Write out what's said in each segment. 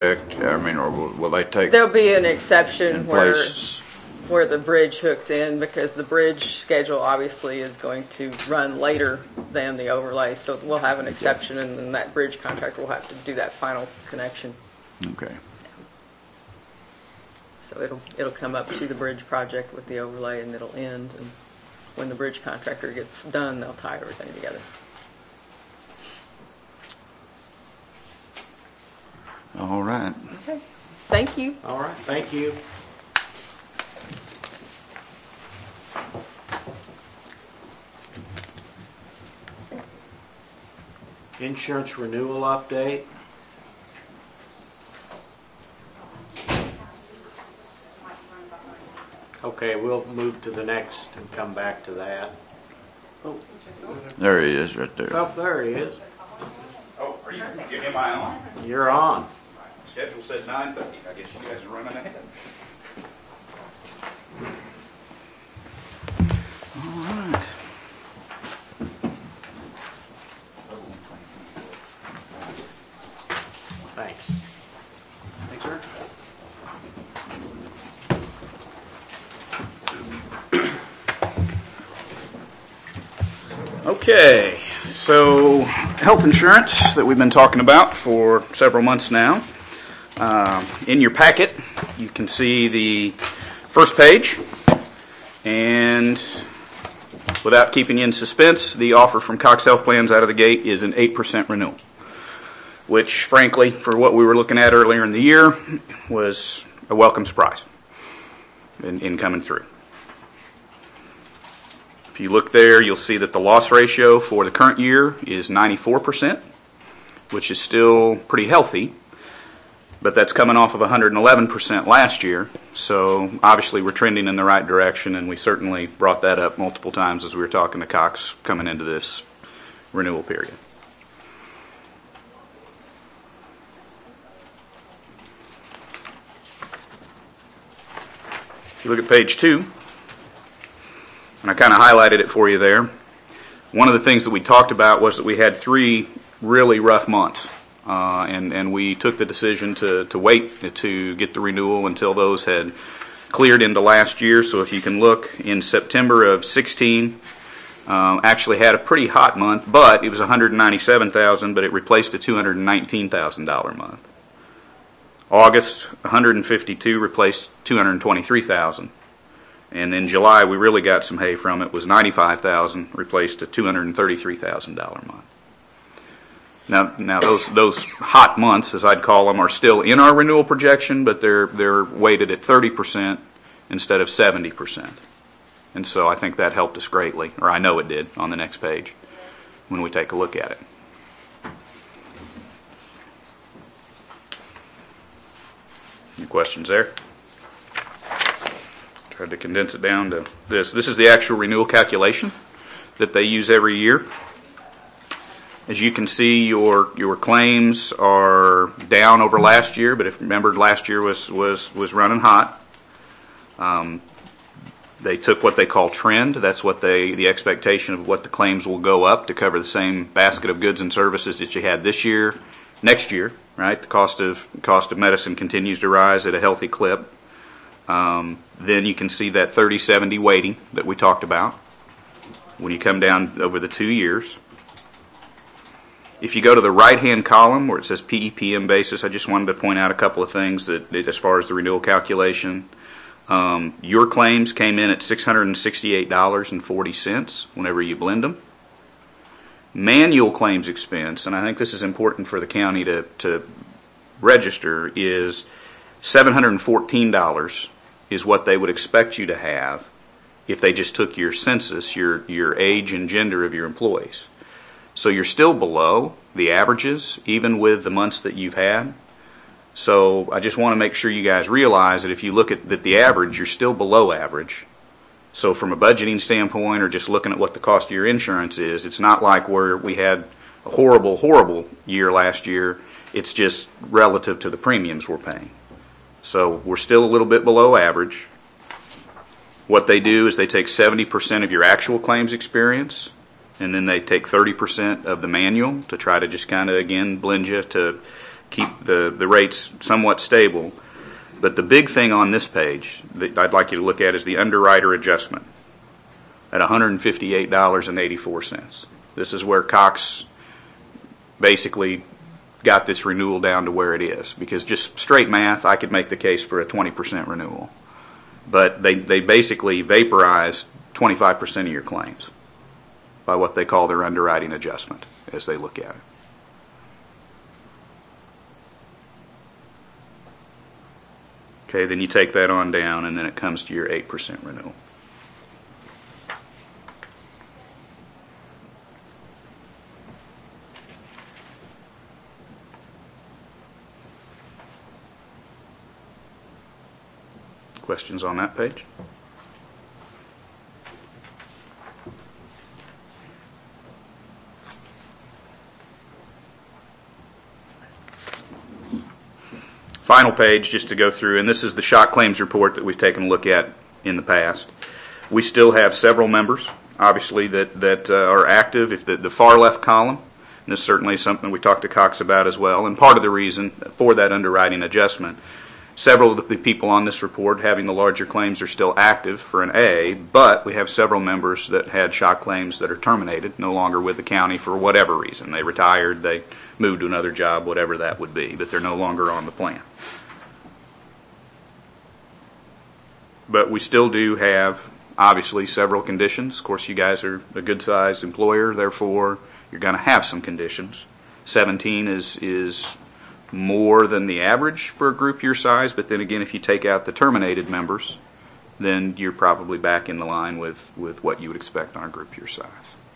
I mean, or will they take There'll be an exception in where place? where the bridge hooks in, because the bridge schedule obviously is going to run later than the overlay. So we'll have an exception, and then that bridge contractor will have to do that final connection. Okay. So it'll come up to the bridge project with the overlay, and it'll end. And when the bridge contractor gets done, they'll tie everything together. All right. Okay. Thank you. All right, thank you. Insurance renewal update. Okay, we'll move to the next and come back to that. Oh, There he is right there. oh there he is. Oh, are you, am I on? You're on. Schedule said 9:30. I guess you guys are running ahead. All right. Thanks. Thanks, sir. Okay, so health insurance that we've been talking about for several months now. In your packet, you can see the first page, and without keeping you in suspense, the offer from Cox Health Plans out of the gate is an 8% renewal, which frankly, for what we were looking at earlier in the year, was a welcome surprise in coming through. If you look there, you'll see that the loss ratio for the current year is 94%, which is still pretty healthy, but that's coming off of 111% last year. So obviously we're trending in the right direction, and we certainly brought that up multiple times as we were talking to Cox coming into this renewal period. If you look at page 2, and I kind of highlighted it for you there. One of the things that we talked about was that we had 3 really rough months, and we took the decision to wait to get the renewal until those had cleared into last year. So if you can look, in September of 16, actually had a pretty hot month, but it was $197,000, but it replaced a $219,000 month. August, 152 replaced $223,000. And in July, we really got some hay from it. Was $95,000, replaced a $233,000 month. Now those hot months, as I'd call them, are still in our renewal projection, but they're weighted at 30% instead of 70%. And so I think that helped us greatly, or I know it did, on the next page when we take a look at it. Any questions there? Tried to condense it down to this. This is the actual renewal calculation that they use every year. As you can see, your claims are down over last year, but if remembered, last year was running hot. They took what they call trend. That's what the expectation of what the claims will go up to cover the same basket of goods and services that you had this year, next year, right? The cost of medicine continues to rise at a healthy clip. Then you can see that 30-70 weighting that we talked about when you come down over the 2 years. If you go to the right-hand column where it says PEPM basis, I just wanted to point out a couple of things that as far as the renewal calculation. Your claims came in at $668.40 whenever you blend them. Manual claims expense, and I think this is important for the county to register, is $714 is what they would expect you to have if they just took your census, your age and gender of your employees. So you're still below the averages, even with the months that you've had. So I just want to make sure you guys realize that if you look at the average, you're still below average. So from a budgeting standpoint, or just looking at what the cost of your insurance is, it's not like where we had a horrible, horrible year last year. It's just relative to the premiums we're paying. So we're still a little bit below average. What they do is they take 70% of your actual claims experience, and then they take 30% of the manual to try to just kind of, again, blend you to keep the rates somewhat stable. But the big thing on this page that I'd like you to look at is the underwriter adjustment at $158.84. This is where Cox basically got this renewal down to where it is, because just straight math, I could make the case for a 20% renewal. But they basically vaporize 25% of your claims by what they call their underwriting adjustment as they look at it. Okay, then you take that on down, and then it comes to your 8% renewal. Questions on that page? Final page, just to go through, and this is the shock claims report that we've taken a look at in the past. We still have several members, obviously, that are active. If the far left column, and this is certainly something we talked to Cox about as well, and part of the reason for that underwriting adjustment, several of the people on this report having the larger claims are still active for an A, but we have several members that had shock claims that are terminated, no longer with the county for whatever reason. They retired, they moved to another job, whatever that would be, but they're no longer on the plan. But we still do have, obviously, several conditions. Of course, you guys are a good-sized employer, therefore you're going to have some conditions. 17 is more than the average for a group your size, but then again, if you take out the terminated members, then you're probably back in the line with what you would expect on a group your size.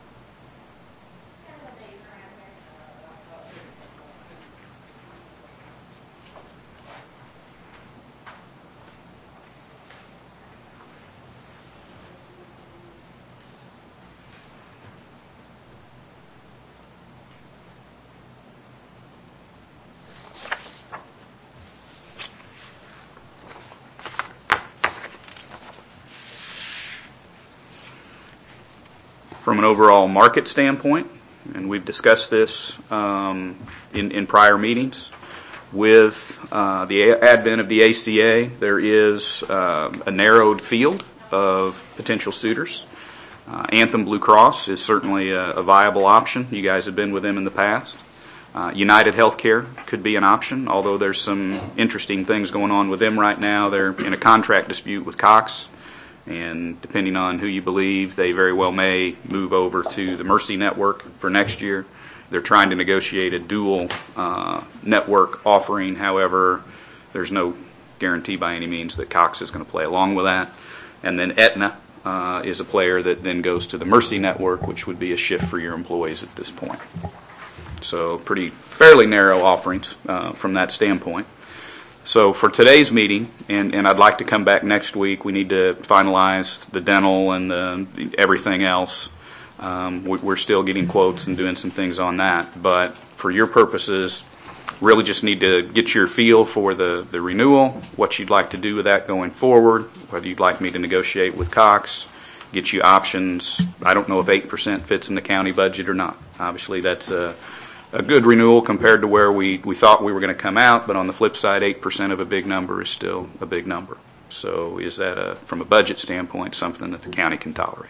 From an overall market standpoint, and we've discussed this in prior meetings, with the advent of the ACA, there is a narrowed field of potential suitors. Anthem Blue Cross is certainly a viable option. You guys have been with them in the past. United Healthcare could be an option, although there's some interesting things going on with them right now. They're in a contract dispute with Cox. And depending on who you believe, they very well may move over to the Mercy network for next year. They're trying to negotiate a dual network offering. However, there's no guarantee by any means that Cox is going to play along with that. And then Aetna is a player that then goes to the Mercy network, which would be a shift for your employees at this point. So fairly narrow offerings from that standpoint. So for today's meeting, and I'd like to come back next week, we need to finalize the dental and everything else. We're still getting quotes and doing some things on that. But for your purposes, really just need to get your feel for the renewal, what you'd like to do with that going forward, whether you'd like me to negotiate with Cox, get you options. I don't know if 8% fits in the county budget or not. Obviously, that's a good renewal compared to where we thought we were going to come out, but on the flip side, 8% of a big number is still a big number. So is that, from a budget standpoint, something that the county can tolerate?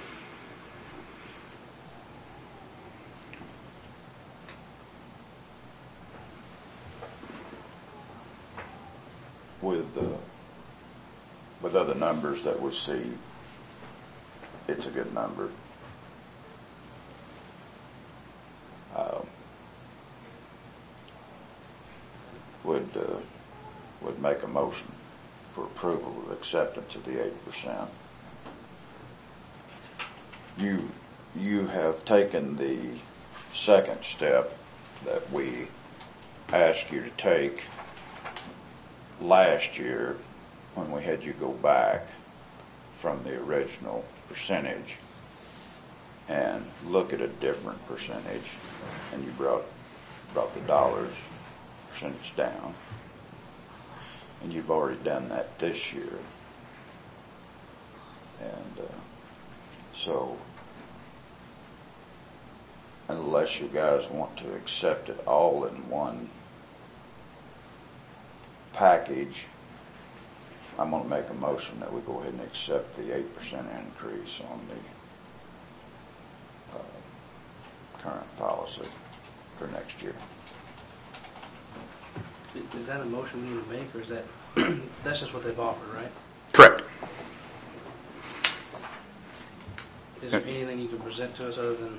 With other numbers that we see, it's a good number. Would make a motion for approval of acceptance of the 8%. You have taken the second step that we asked you to take last year when we had you go back from the original percentage and look at a different percentage, and you brought the dollars percentage down, and you've already done that this year. And so unless you guys want to accept it all in one package, I'm gonna make a motion that we go ahead and accept the 8% increase on the current policy for next year. Is that a motion we need to make, or is that, that's just what they've offered, right? Correct. Is there anything you can present to us other than,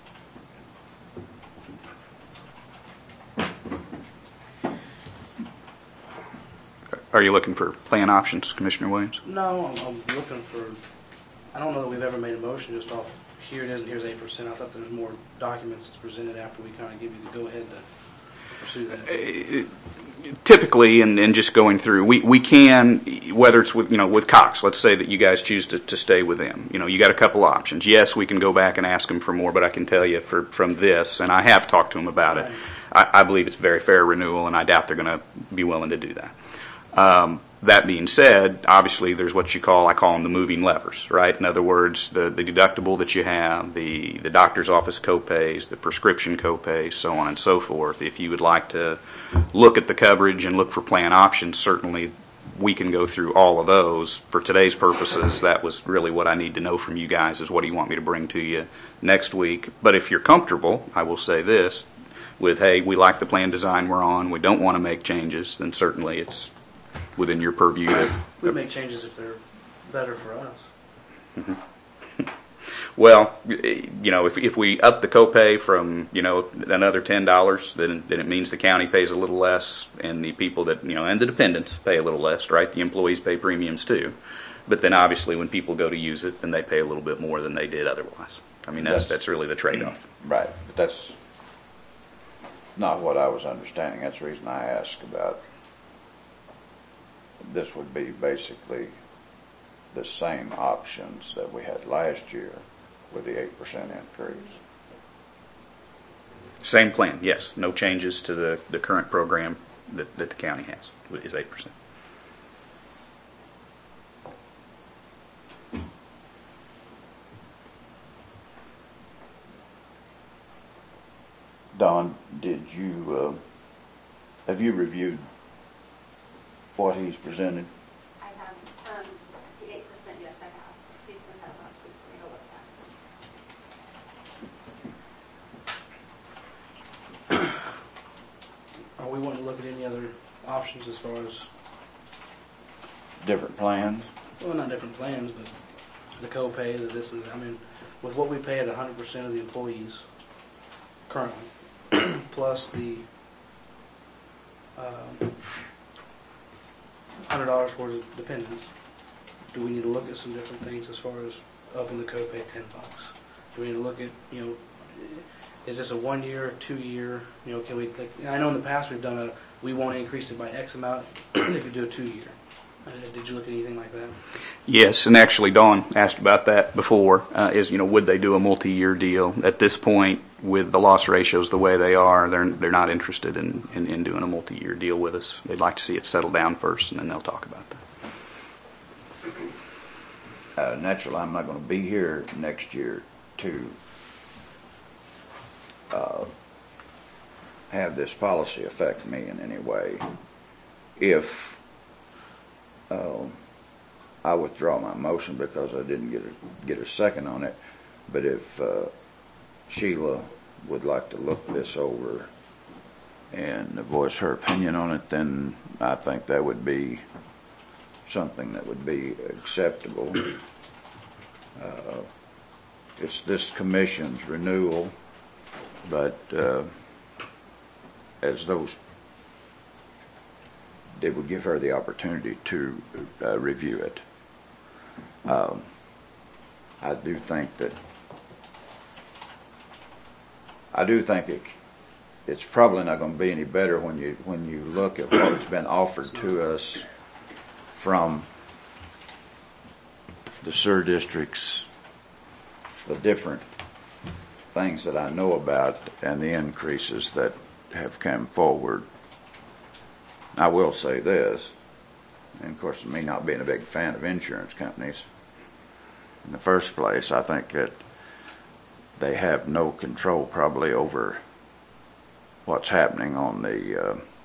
Are you looking for plan options, Commissioner Williams? no, I'm looking for, I don't know that we've ever made a motion just off, here it is and here's 8%. I thought there's more documents that's presented after we kind of give you the go-ahead to pursue that. Typically, and just going through, we can, whether it's with, with Cox, let's say that you guys choose to stay with them. You got a couple options. Yes, we can go back and ask them for more, but I can tell you from this, and I have talked to them about it, I believe it's very fair renewal, and I doubt they're going to be willing to do that. That being said, obviously there's what I call them the moving levers, right? In other words, the deductible that you have, the doctor's office copays, the prescription copays, so on and so forth. If you would like to look at the coverage and look for plan options, certainly we can go through all of those. For today's purposes, that was really what I need to know from you guys is what do you want me to bring to you next week. But if you're comfortable, I will say this, with, hey, we like the plan design we're on, we don't want to make changes, then certainly it's within your purview to... We make changes if they're better for us. Well, if we up the copay from, another $10, then it means the county pays a little less, and the people that, and the dependents pay a little less, right? The employees pay premiums too. But then obviously when people go to use it, then they pay a little bit more than they did otherwise. I mean, that's really the trade-off. Right, but that's not what I was understanding. That's the reason I asked about. This would be basically the same options that we had last year with the 8% increase. Same plan, yes. No changes to the current program that the county has, is 8%. Don, have you reviewed what he's presented? I have, the 8%, yes, I have. He sent that last week for me to look at. Are we wanting to look at any other options as far as, Different plans? well, not different plans, but the copay, the this and that? I mean, with what we pay at 100% of the employees currently, plus the $100 for the dependents, do we need to look at some different things as far as upping the copay $10? Do we need to look at, is this a 1 year or 2 year? Can we, I know in the past we've done we won't increase it by X amount if you do a 2 year. Did you look at anything like that? Yes, and actually Dawn asked about that before, would they do a multi-year deal? At this point, with the loss ratios the way they are, they're not interested in doing a multi-year deal with us. They'd like to see it settle down first, and then they'll talk about that. Naturally, I'm not going to be here next year to have this policy affect me in any way. If I withdraw my motion because I didn't get a second on it, but if Sheila would like to look this over and voice her opinion on it, then I think that would be something that would be acceptable. It's this commission's renewal, but as those, they would give her the opportunity to review it. I do think it's probably not going to be any better when you look at what's been offered to us from the SER districts, the different things that I know about, and the increases that have come forward. I will say this, and of course, me not being a big fan of insurance companies, in the first place, I think that they have no control probably over what's happening on the